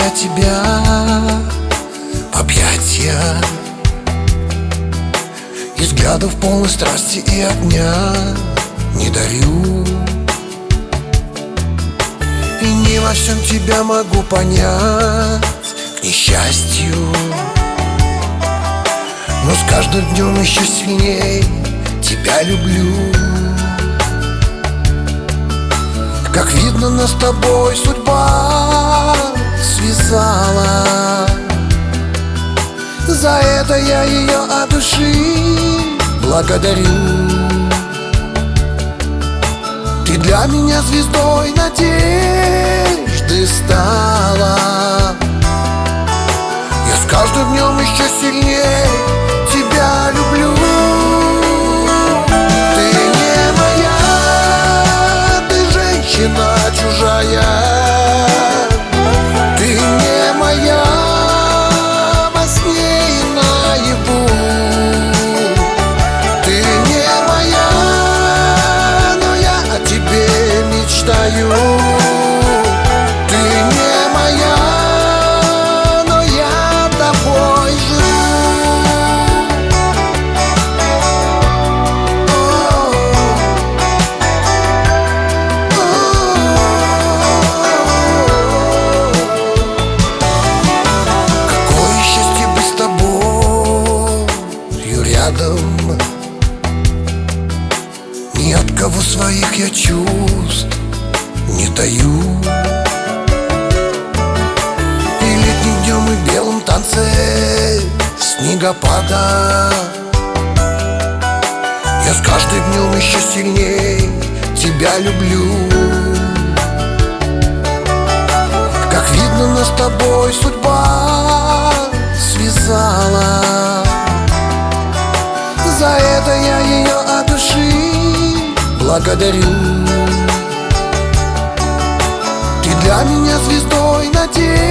для тебя объятия и взглядов полной страсти и огня не дарю. И не во всем тебя могу понять, к несчастью, но с каждым днем еще сильней тебя люблю. Как видно, нас с тобой судьба связала. За это я ее от души благодарю. Ты для меня звездой надежды стала. Я с каждым днем еще сильнее тебя люблю. Ты не моя, ты женщина чужая. Ты не моя во сне и наяву. Ты не моя, но я о тебе мечтаю. Ты не моя, но я тобой рядом. Ни от кого своих я чувств не таю. И летним днем, и белом танце снегопада я с каждым днем еще сильней тебя люблю. Как видно, нас с тобой судьба связала. За это я ее от души благодарю. Ты для меня звездой надежды